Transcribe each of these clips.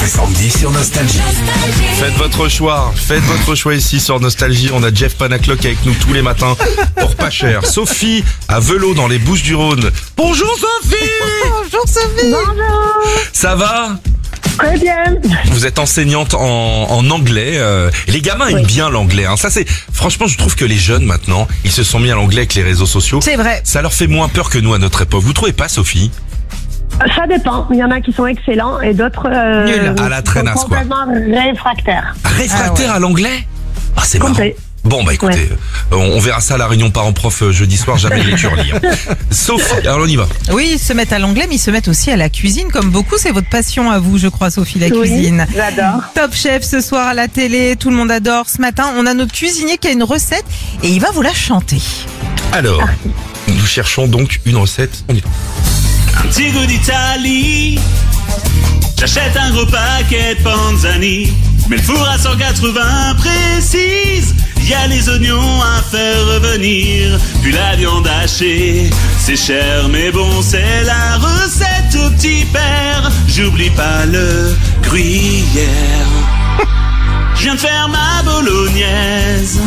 et Sandy sur Nostalgie. Faites votre choix ici sur Nostalgie. On a Jeff Panaclock avec nous tous les matins pour pas cher. Sophie à Velot dans les Bouches-du-Rhône. Bonjour Sophie. Bonjour Sophie. Bonjour. Ça va? Très bien. Vous êtes enseignante en anglais. Les gamins aiment bien l'anglais. Ça c'est, franchement, je trouve que les jeunes maintenant, ils se sont mis à l'anglais avec les réseaux sociaux. C'est vrai. Ça leur fait moins peur que nous à notre époque. Vous trouvez pas, Sophie? Ça dépend. Il y en a qui sont excellents et d'autres Nuls. À la traînasse, sont complètement réfractaires. Réfractaire à l'anglais? Ah, c'est marrant. Complet. Bon, bah écoutez, on verra ça à la réunion parents-prof jeudi soir, jamais les curlis. Sophie, alors on y va. Oui, ils se mettent à l'anglais, mais ils se mettent aussi à la cuisine, comme beaucoup. C'est votre passion à vous, je crois, Sophie, la cuisine. J'adore. Top Chef ce soir à la télé, tout le monde adore. Ce matin, on a notre cuisinier qui a une recette et il va vous la chanter. Alors, nous cherchons donc une recette. On y va. Un petit goût d'Italie. J'achète un gros paquet de panzani. Mais le four à 180 précise. Y a les oignons à faire revenir. Puis la viande hachée. C'est cher mais bon, c'est la recette au petit père. J'oublie pas le gruyère. Je viens de faire ma bolognaise.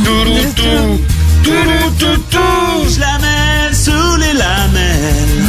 Je la mets sous les lamelles.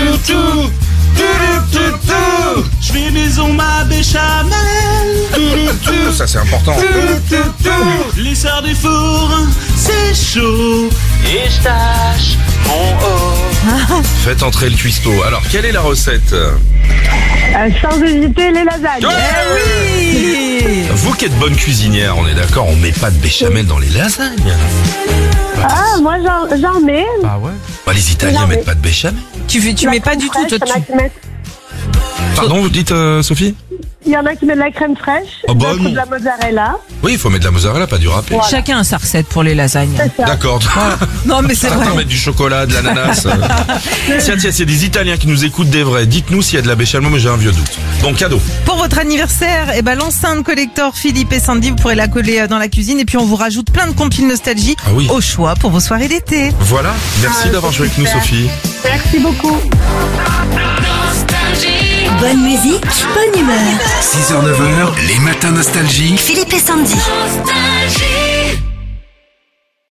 Je fais maison ma béchamel. Ça c'est important. Je les sors du four, c'est chaud. Et je tâche mon haut. Faites entrer le cuistot. Alors, quelle est la recette? Sans hésiter, les lasagnes. Oui. Vous qui êtes bonne cuisinière, on est d'accord, on met pas de béchamel dans les lasagnes. Ah, moi j'en mets. Ah ouais? Bah, les Italiens Non, mais- mettent pas de béchamel. Tu mets pas du tout. Fraîche, Toi, il y en a qui mettent- Pardon, vous dites Sophie? Il y en a qui mettent de la crème fraîche, Oh, bah, d'autres non. de la mozzarella. Oui, il faut mettre de la mozzarella, pas du râpé. Voilà. Chacun a sa recette pour les lasagnes. C'est ça. D'accord. Non, mais c'est Certains vrai. mettent du chocolat, de l'ananas. Tiens, c'est des Italiens qui nous écoutent des vrais. Dites-nous s'il y a de la béchamel, moi j'ai un vieux doute. Bon, cadeau. Pour votre anniversaire, l'enceinte collector Philippe et Sandy, vous pourrez la coller dans la cuisine et puis on vous rajoute plein de compiles nostalgie Ah oui. au choix pour vos soirées d'été. Voilà, merci d'avoir joué avec nous, super. Sophie. Merci beaucoup. Bonne musique, bonne humeur. 6h-9h, les matins Nostalgie. Philippe et Sandy.